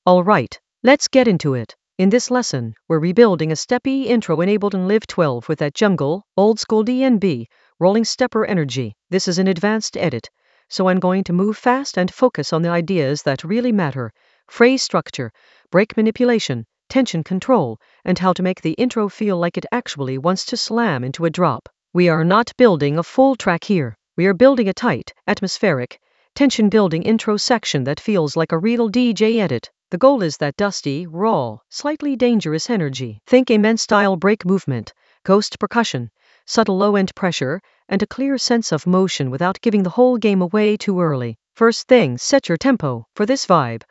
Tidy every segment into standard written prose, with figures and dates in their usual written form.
Alright, let's get into it. In this lesson, we're rebuilding a steppy intro-enabled and Live 12 with that jungle, old school DNB, rolling stepper energy. This is an advanced edit, so I'm going to move fast and focus on the ideas that really matter: phrase structure, break manipulation, tension control, and how to make the intro feel like it actually wants to slam into a drop. We are not building a full track here. We are building a tight, atmospheric, tension-building intro section that feels like a real DJ edit. The goal is that dusty, raw, slightly dangerous energy. Think Amen-style break movement, ghost percussion, subtle low-end pressure, and a clear sense of motion without giving the whole game away too early. First thing, set your tempo. For this vibe,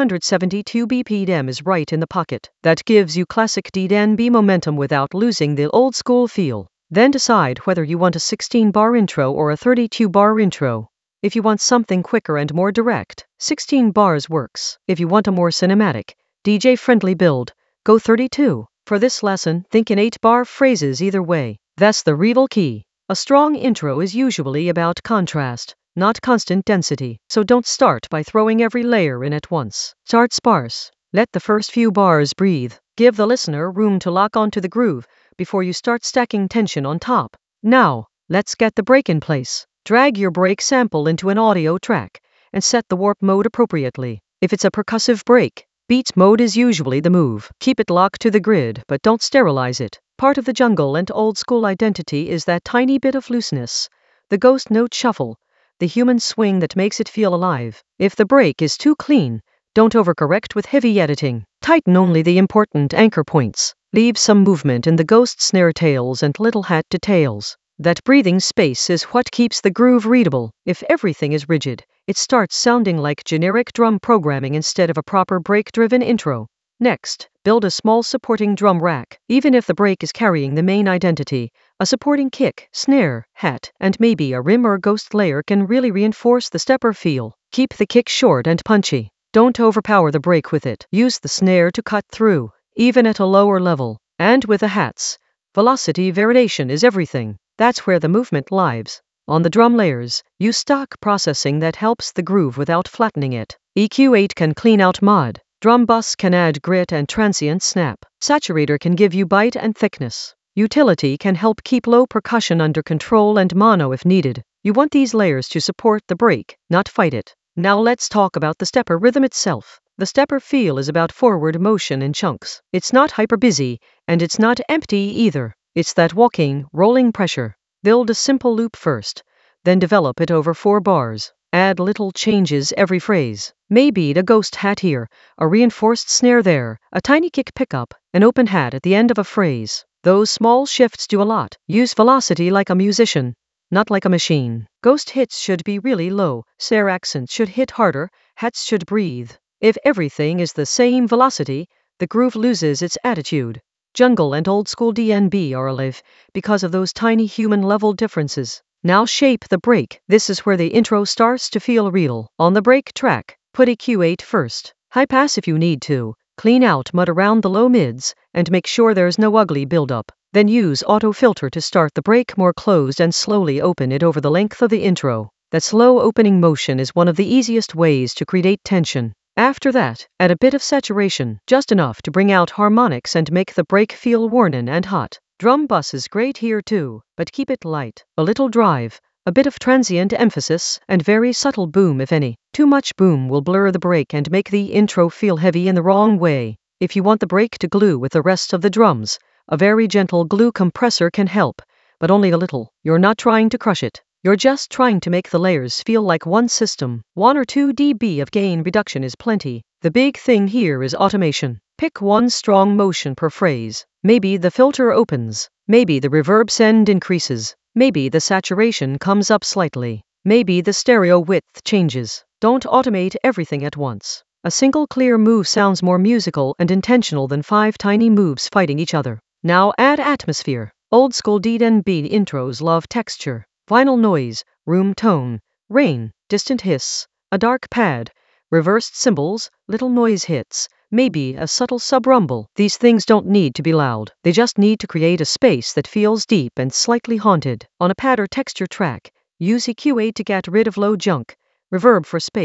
172 BPM is right in the pocket. That gives you classic DNB momentum without losing the old-school feel. Then decide whether you want a 16-bar intro or a 32-bar intro. If you want something quicker and more direct, 16 bars works. If you want a more cinematic, DJ-friendly build, go 32. For this lesson, think in 8-bar phrases either way. That's the real key. A strong intro is usually about contrast, not constant density. So don't start by throwing every layer in at once. Start sparse. Let the first few bars breathe. Give the listener room to lock onto the groove before you start stacking tension on top. Now, let's get the break in place. Drag your break sample into an audio track and set the warp mode appropriately. If it's a percussive break, beat mode is usually the move. Keep it locked to the grid, but don't sterilize it. Part of the jungle and old school identity is that tiny bit of looseness, the ghost note shuffle, the human swing that makes it feel alive. If the break is too clean, don't overcorrect with heavy editing. Tighten only the important anchor points. Leave some movement in the ghost snare tails and little hat details. That breathing space is what keeps the groove readable. If everything is rigid, it starts sounding like generic drum programming instead of a proper break-driven intro. Next, build a small supporting drum rack. Even if the break is carrying the main identity, a supporting kick, snare, hat, and maybe a rim or ghost layer can really reinforce the stepper feel. Keep the kick short and punchy. Don't overpower the break with it. Use the snare to cut through, even at a lower level. And with the hats, velocity variation is everything. That's where the movement lives. On the drum layers, use stock processing that helps the groove without flattening it. EQ8 can clean out mod. Drum bus can add grit and transient snap. Saturator can give you bite and thickness. Utility can help keep low percussion under control and mono if needed. You want these layers to support the break, not fight it. Now let's talk about the stepper rhythm itself. The stepper feel is about forward motion in chunks. It's not hyper busy, and it's not empty either. It's that walking, rolling pressure. Build a simple loop first, then develop it over 4 bars. Add little changes every phrase. Maybe a ghost hat here, a reinforced snare there, a tiny kick pickup, an open hat at the end of a phrase. Those small shifts do a lot. Use velocity like a musician, not like a machine. Ghost hits should be really low, snare accents should hit harder, hats should breathe. If everything is the same velocity, the groove loses its attitude. Jungle and old school DNB are alive because of those tiny human level differences. Now shape the break. This is where the intro starts to feel real. On the break track, put EQ8 first. High pass if you need to. Clean out mud around the low mids and make sure there's no ugly buildup. Then use auto filter to start the break more closed and slowly open it over the length of the intro. That slow opening motion is one of the easiest ways to create tension. After that, add a bit of saturation, just enough to bring out harmonics and make the break feel worn and hot. Drum bus is great here too, but keep it light. A little drive, a bit of transient emphasis, and very subtle boom if any. Too much boom will blur the break and make the intro feel heavy in the wrong way. If you want the break to glue with the rest of the drums, a very gentle glue compressor can help, but only a little. You're not trying to crush it. You're just trying to make the layers feel like one system. 1 or 2 dB of gain reduction is plenty. The big thing here is automation. Pick one strong motion per phrase. Maybe the filter opens. Maybe the reverb send increases. Maybe the saturation comes up slightly. Maybe the stereo width changes. Don't automate everything at once. A single clear move sounds more musical and intentional than 5 tiny moves fighting each other. Now add atmosphere. Old school DNB intros love texture. Vinyl noise, room tone, rain, distant hiss, a dark pad, reversed cymbals, little noise hits, maybe a subtle sub-rumble. These things don't need to be loud. They just need to create a space that feels deep and slightly haunted. On a pad or texture track, use EQ8 to get rid of low junk, reverb for space,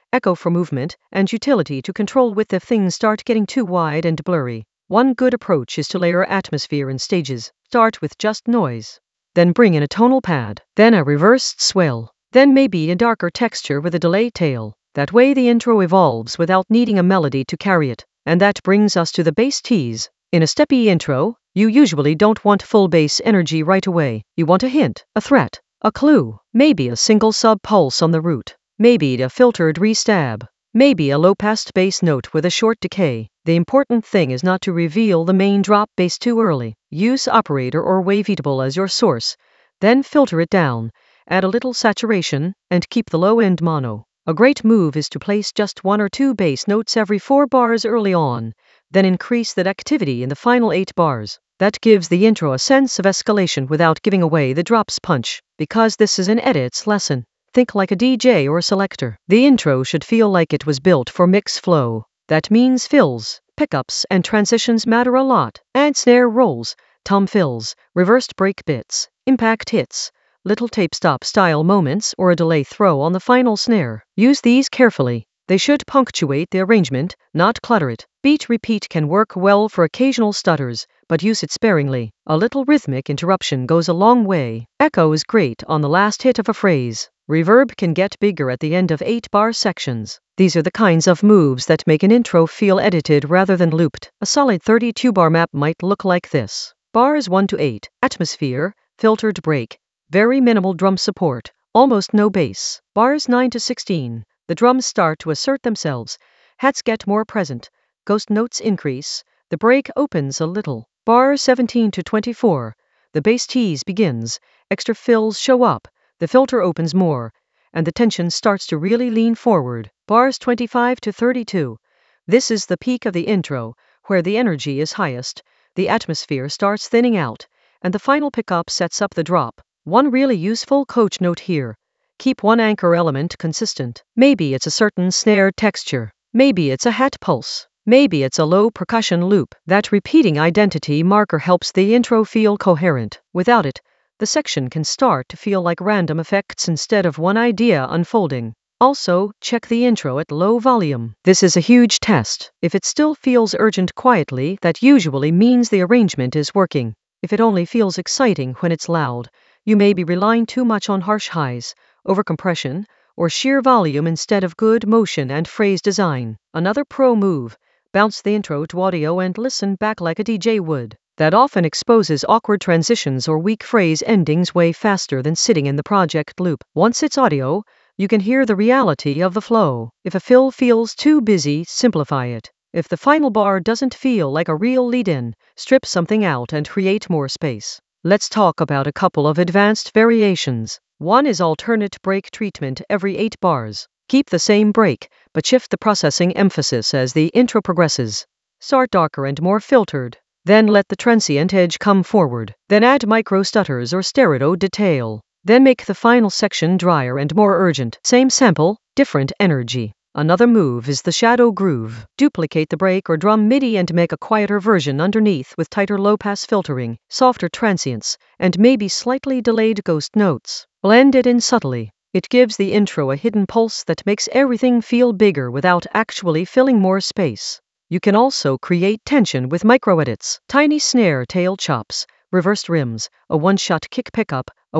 echo for movement, and utility to control width if things start getting too wide and blurry. One good approach is to layer atmosphere in stages. Start with just noise. Then bring in a tonal pad. Then a reversed swell. Then maybe a darker texture with a delay tail. That way the intro evolves without needing a melody to carry it. And that brings us to the bass tease. In a steppy intro, you usually don't want full bass energy right away. You want a hint, a threat, a clue, maybe a single sub-pulse on the root, maybe a filtered re-stab, maybe a low-passed bass note with a short decay. The important thing is not to reveal the main drop bass too early. Use operator or waveatable as your source, then filter it down, add a little saturation, and keep the low-end mono. A great move is to place just 1 or 2 bass notes every 4 bars early on, then increase that activity in the final 8 bars. That gives the intro a sense of escalation without giving away the drop's punch. Because this is an edits lesson, think like a DJ or selector. The intro should feel like it was built for mix flow. That means fills, pickups, and transitions matter a lot. Add snare rolls, tom fills, reversed break bits, impact hits, little tape stop style moments, or a delay throw on the final snare. Use these carefully. They should punctuate the arrangement, not clutter it. Beat repeat can work well for occasional stutters, but use it sparingly. A little rhythmic interruption goes a long way. Echo is great on the last hit of a phrase. Reverb can get bigger at the end of 8-bar sections. These are the kinds of moves that make an intro feel edited rather than looped. A solid 32-bar map might look like this. Bars 1 to 8, atmosphere, filtered break, very minimal drum support, almost no bass. Bars 9 to 16, the drums start to assert themselves, hats get more present, ghost notes increase, the break opens a little. Bars 17 to 24, the bass tease begins, extra fills show up, the filter opens more, and the tension starts to really lean forward. Bars 25 to 32, this is the peak of the intro, where the energy is highest, the atmosphere starts thinning out, and the final pickup sets up the drop. One really useful coach note here. Keep one anchor element consistent. Maybe it's a certain snare texture. Maybe it's a hat pulse. Maybe it's a low percussion loop. That repeating identity marker helps the intro feel coherent. Without it, the section can start to feel like random effects instead of one idea unfolding. Also, check the intro at low volume. This is a huge test. If it still feels urgent quietly, that usually means the arrangement is working. If it only feels exciting when it's loud, you may be relying too much on harsh highs, overcompression, or sheer volume instead of good motion and phrase design. Another pro move, bounce the intro to audio and listen back like a DJ would. That often exposes awkward transitions or weak phrase endings way faster than sitting in the project loop. Once it's audio, you can hear the reality of the flow. If a fill feels too busy, simplify it. If the final bar doesn't feel like a real lead-in, strip something out and create more space. Let's talk about a couple of advanced variations. One is alternate break treatment every 8 bars. Keep the same break, but shift the processing emphasis as the intro progresses. Start darker and more filtered. Then let the transient edge come forward. Then add micro stutters or stereo detail. Then make the final section drier and more urgent. Same sample, different energy. Another move is the shadow groove. Duplicate the break or drum MIDI and make a quieter version underneath with tighter low-pass filtering, softer transients, and maybe slightly delayed ghost notes. Blend it in subtly. It gives the intro a hidden pulse that makes everything feel bigger without actually filling more space. You can also create tension with micro-edits, tiny snare tail chops, reversed rims, a one-shot kick pickup, a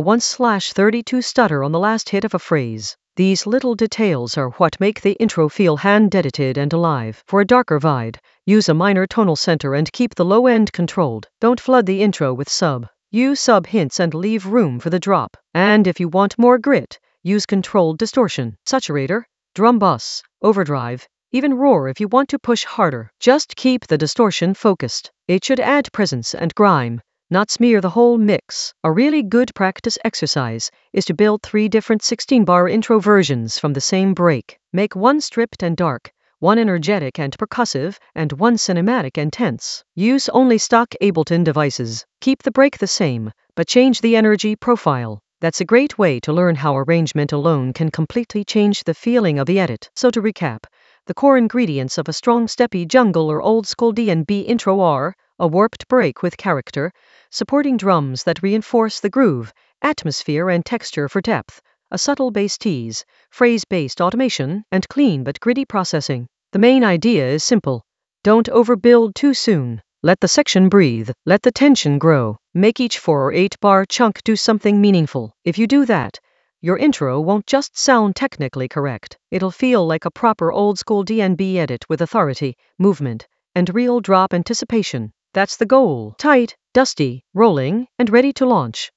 1/32 stutter on the last hit of a phrase. These little details are what make the intro feel hand-edited and alive. For a darker vibe, use a minor tonal center and keep the low end controlled. Don't flood the intro with sub. Use sub hints and leave room for the drop. And if you want more grit, use controlled distortion, saturator, drum bus, overdrive, even roar if you want to push harder. Just keep the distortion focused. It should add presence and grime, not smear the whole mix. A really good practice exercise is to build 3 different 16-bar intro versions from the same break. Make one stripped and dark, one energetic and percussive, and one cinematic and tense. Use only stock Ableton devices. Keep the break the same, but change the energy profile. That's a great way to learn how arrangement alone can completely change the feeling of the edit. So to recap, the core ingredients of a strong steppy jungle or old school D&B intro are a warped break with character, supporting drums that reinforce the groove, atmosphere and texture for depth, a subtle bass tease, phrase-based automation, and clean but gritty processing. The main idea is simple. Don't overbuild too soon. Let the section breathe. Let the tension grow. Make each 4 or 8 bar chunk do something meaningful. If you do that, your intro won't just sound technically correct. It'll feel like a proper old-school DnB edit with authority, movement, and real drop anticipation. That's the goal. Tight, dusty, rolling, and ready to launch.